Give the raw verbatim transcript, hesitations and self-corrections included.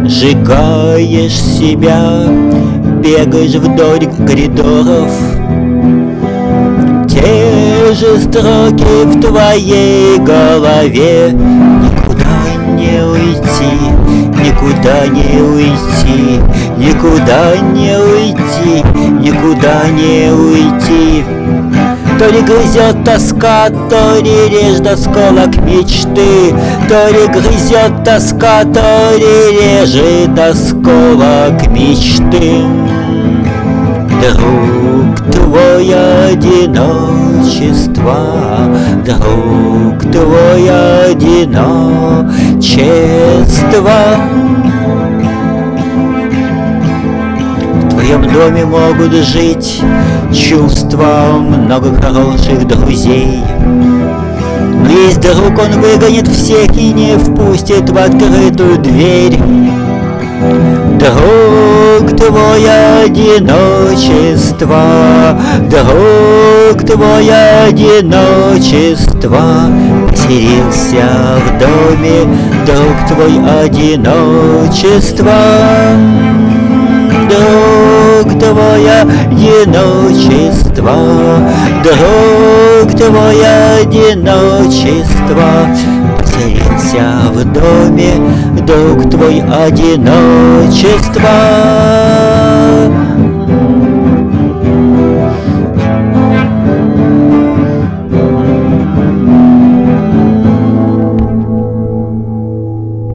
Сжигаешь себя, бегаешь вдоль коридоров. Те же строки в твоей голове. Никуда не уйти, никуда не уйти, никуда не уйти, никуда не уйти. То ли грызет тоска, то ли режет осколок мечты, то ли грызет тоска, то ли режет осколок мечты. Друг, твой одиночество, друг, твой одиночество. В твоем доме могут жить чувства много хороших друзей. Но есть друг, он выгонит всех и не впустит в открытую дверь. Друг, твое одиночество, друг, твое одиночество. Поселился в доме, друг, твой одиночество. Друг, твое одиночество, друг, твое одиночество. Поселился в доме, друг, твой одиночество.